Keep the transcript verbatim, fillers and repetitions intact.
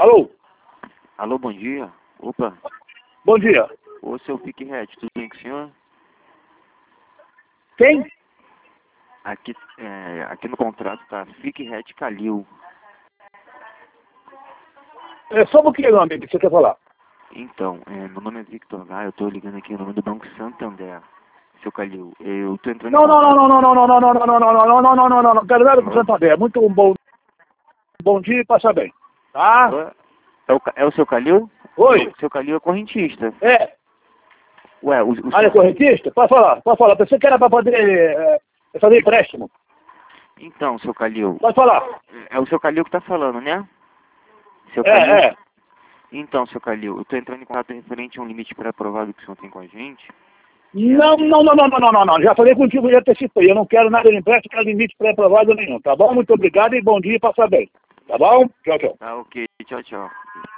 Alô? Alô, bom dia. Opa. Bom dia. Ô, seu Fique Red, tudo bem com o senhor? Quem? Aqui, é, aqui no contrato tá Fique Red Calil. É sobre o que, meu amigo, que você quer falar? Então, é, meu nome é Victor Gá, eu tô ligando aqui no nome do Banco Santander. Seu Calil, eu tô entrando Não, em não, não, contato... não, não, não, não, não, não, não, não, não, não, não, não, não, não, não, quero nada com o Santander. Muito um bom, bom dia e passa bem. Tá? Alô? É o, Ca- é o seu Calil? Oi? Seu, seu Calil é correntista. É. Ué, o, o Área senhor... correntista? Pode falar, pode falar. Pensei que era para poder é, fazer empréstimo. Então, seu Calil, Pode falar. é o seu Calil que tá falando, né? Seu Calil? É, é. Então, seu Calil, eu tô entrando em contato referente a um limite pré-aprovado que o senhor tem com a gente. Não, não, não, não, não, não, não, não. Já falei contigo, já antecipei. Eu não quero nada de empréstimo, não quero limite pré-aprovado nenhum. Tá bom? Muito obrigado e bom dia e passa bem. Tá bom? Tchau, tchau. Tá ok, tchau, tchau.